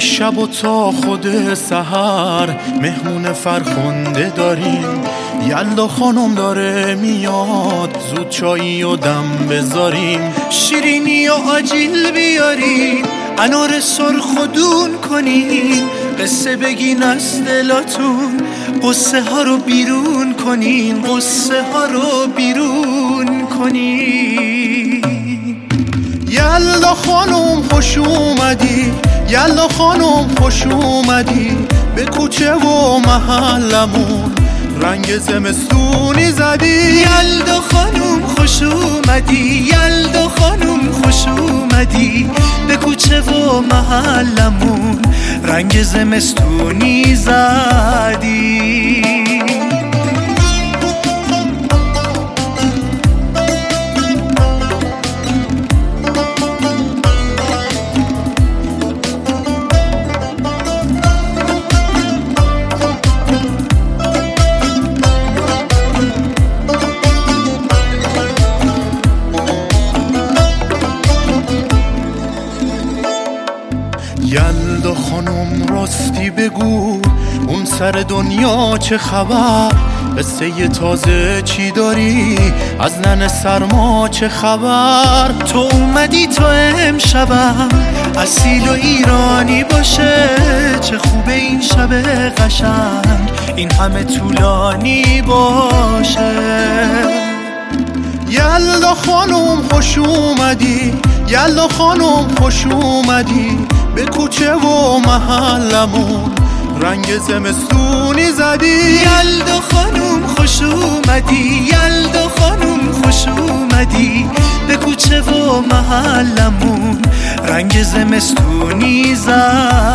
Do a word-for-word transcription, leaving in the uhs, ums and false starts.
شب و تا خود سحر مهمون فرخنده داریم. یلدا خانم داره میاد، زود چایی و دم بذاریم. شیرینی و آجیل بیاریم، انار سرخ و دون کنیم. قصه بگین از دلاتون، قصه ها رو بیرون کنین. قصه ها رو بیرون کنین. یلدا خانم خوش اومدی، یلدا خانم خوش اومدی. به کوچه و محلمون رنگ زمستونی زدی. یلدا خانم خوش اومدی، یلدا خانم خوش اومدی. به کوچه و محلمون رنگ زمستونی زدی. یلدا خانم راستی بگو، اون سر دنیا چه خبر؟ قصه ی تازه چی داری؟ از نن سرما چه خبر؟ تو اومدی تو امشبم اصیل و ایرانی باشه. چه خوبه این شب قشنگ، این همه طولانی باشه. یلدا خانم خوش اومدی، یلدا خانم خوش اومدی. به کوچه و محلمون رنگ زمستونی زدی. یلدا خانم خوش اومدی، یلدا خانم خوش اومدی. به کوچه و محلمون رنگ زمستونی زدی.